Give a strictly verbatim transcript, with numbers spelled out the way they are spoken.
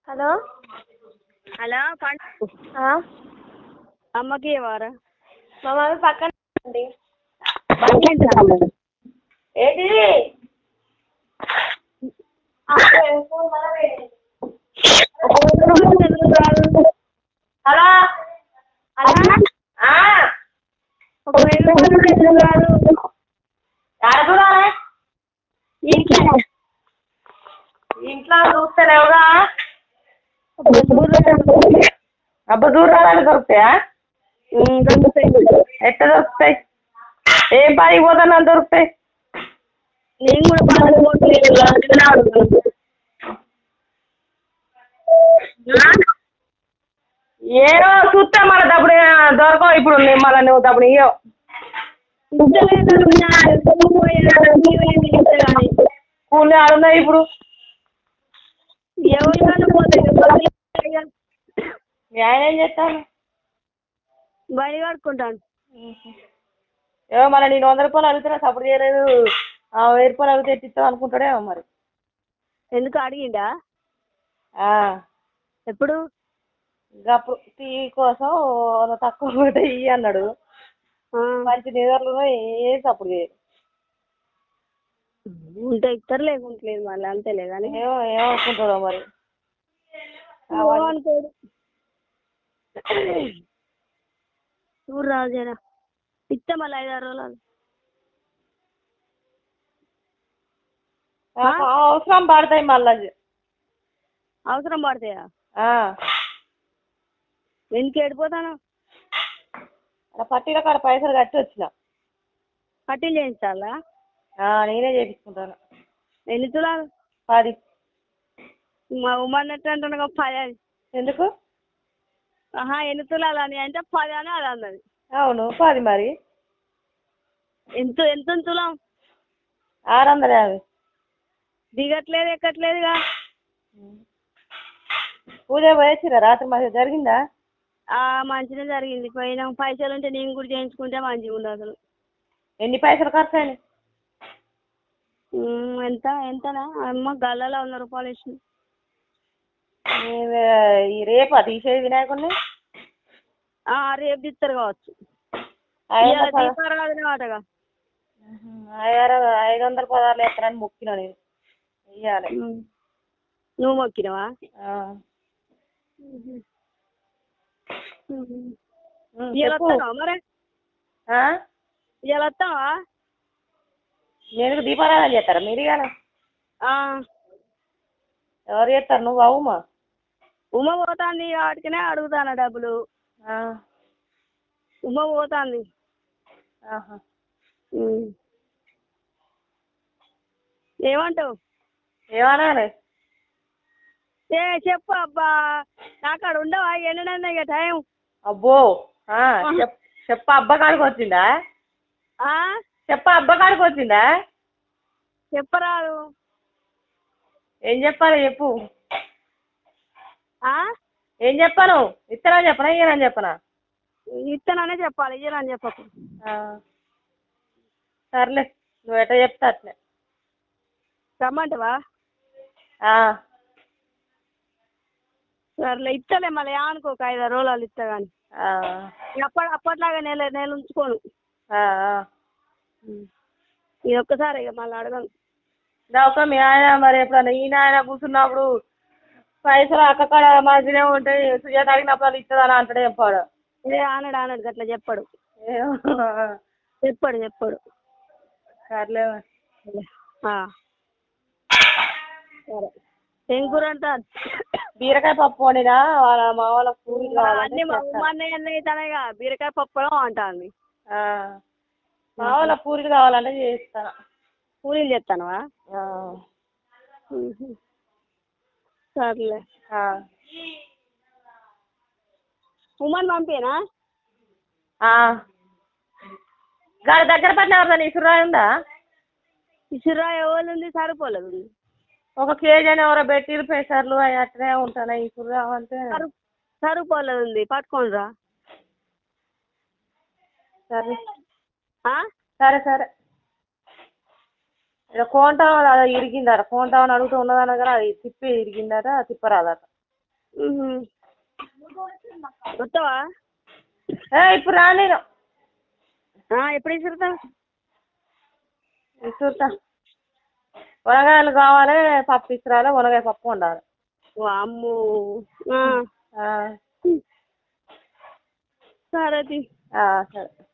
Hello hello పండు అమ్మకి ఇవ్వరా మా మమ్మీ పక్కన అండి ఏంటి హలో హలో ఒక వెయ్యి రూపాయలు ఎందుకు రాదు చూడాలి ఇంట్లో చూస్తలేవుగా అబ్బా దూరాలని దొరుకుతాయా ఎట్లా దొరుకుతాయి ఏం పనికి పోతాను దొరుకుతాయి నేను కూడా పని పోట్లేదు ఏదో చూస్తే మళ్ళీ డబ్బులు దొరకవు ఇప్పుడు మళ్ళీ నువ్వు డబ్బులు ఇవ్వవు కూలి ఆడున్నాయి ఇప్పుడు ఎవరికైనా పోతాయి న్యాయం ఏం చేస్తాను బయట కట్టుకుంటాను ఏమో మళ్ళీ నేను వంద రూపాయలు అడుగుతున్నా సపోర్ట్ చేయలేదు వెయ్యి రూపాయలు అడిగితే ఎట్టిస్తావు అనుకుంటాడేమో మరి ఎందుకు అడిగిండా ఎప్పుడు అప్పుడు టీ కోసం తక్కువ పడ్డ ఇయ్యి అన్నాడు మంచి నిద్రలో ఏ సపోర్ట్ చేయడు ఉంటే ఇస్తారు లేకుంటలేదు మళ్ళీ అంతేలే కానీ ఏమో ఏమనుకుంటాడో మరి అనుకోడు చూడు రాజేనా ఇస్తే మళ్ళీ ఐదు ఆరు రోజులు అవసరం పడతాయి మళ్ళీ అవసరం పడతాయా ఎందుకు ఏడిపోతాను పట్టీల కాడ పైసలు కట్టి వచ్చిన పట్టీలు చేయించాలా నేనే చేయించుకుంటాను ఎన్ని తులాలు పది మా ఉమ్మన్నట్టు అంటున్నా పది అని ఎందుకు ఆహా ఎన్ని తులాలు అని అంటే పది అని అది అన్నది అవును పది మరి ఎంత ఎంత తులం ఆరు వందల యాభై దిగట్లేదు ఎక్కట్లేదుగా పూజ పోయొచ్చిరా రాత్రి మంచిగా జరిగిందా మంచిగా జరిగింది పోయినా పైసలు ఉంటే నేను కూడా చేయించుకుంటే మంచిగా ఉంది అసలు ఎన్ని పైసలు ఖర్చు అయినాయి ఎంత ఎంతనా అమ్మ గల్లలో వంద రూపాయలు వేసింది రేపా తీసేది వినాయకుడిని రేపు తీస్తారు కావచ్చు దీపారాధనటగా ఐదు ఐదు వందల పదార్లు ఎత్తనని మొక్కినా నేను ఇయ్యాలి నువ్వు మొక్కినవా ఇలా వస్తావా మరి ఇలా వస్తావా నేను దీపారాధన చేస్తారా మీరు ఇవాళ ఎవరు చేస్తారు నువ్వు ఉమా ఉమ పోతాంది వాటికనే అడుగుతాను డబ్బులు ఉమ పోతాంది ఏమంటావు ఏమనాలి ఏ చెప్పు అబ్బా నాకు అక్కడ ఉండవా ఎన్నడన్నా ఇక టైం అబ్బో చెప్ప అబ్బా కాడికి వచ్చిందా చెప్ప అబ్బా కాడికి వచ్చిందా చెప్పరాదు ఏం చెప్పాలి చెప్పు ఏం చెప్పాను ఇస్తానని చెప్పనా ఇయ్యనని చెప్పనా ఇస్తాననే చెప్పాలి ఇయ్యనని చెప్పకు సర్లే నువ్వు ఎట్లా చెప్తా అట్లే రమ్మంటావా సర్లే ఇస్తలే మళ్ళీ అనుకోక ఐదు ఆరు రోజులు ఇస్తా కానీ అప్పటి అప్పట్లాగా నెల నెల ఉంచుకోను ఇది ఒక్కసారి ఇక మళ్ళీ అడగను ఒక మీ ఆయన మరి ఎప్పుడన్నా ఈయన ఆయన కూర్చున్నప్పుడు పైసలు అక్కడ మంచిగా ఉంటాయి సుజాత అడిగినప్పుడు ఇస్తుందని అంటాడు చెప్పాడు ఏ ఆనడు ఆనడు అట్లా చెప్పాడు చెప్పాడు చెప్పాడు సర్లే సరే ఏం కూర అంట బీరకాయ పప్పు వండినా వాళ్ళ మా వాళ్ళ పూరి అన్నీ మా అన్నయ్య అన్నయ్య అవుతానేగా బీరకాయ పప్పు అంటుంది మా వాళ్ళ పూరీలు కావాలంటే చేస్తాను పూరీలు చేస్తానువా సర్లే ఉమ్మని పంపేనా గాడి దగ్గర పడిన ఎవరిదా ఇసురాయి ఉందా ఇసురాయి ఎవరు ఉంది సరిపోలేదు ఉంది ఒక కేజీ అని ఎవరో పెట్టిరు పెసర్లు అవి అట్లనే ఉంటున్నాయి ఇసురావు అంటే సరిపోలేదు ఉంది పట్టుకోండి రా సరే సరే సరే ఇక్కడ కోంటాం అది ఇరిగిందట కోంటామని అడుగుతూ ఉన్నదన్న కానీ అది తిప్పి ఇరిగిందట తిప్పరాదట వస్తావా? ఏ ఇప్పుడు రా నేను ఎప్పుడు విసురుతావు? చూస్తా. వనగాయలు కావాలి, పప్పు ఇసురాలి, వనగాయ పప్పు ఉండాలి. అమ్ము ఆ. సరే ఆ, సరే.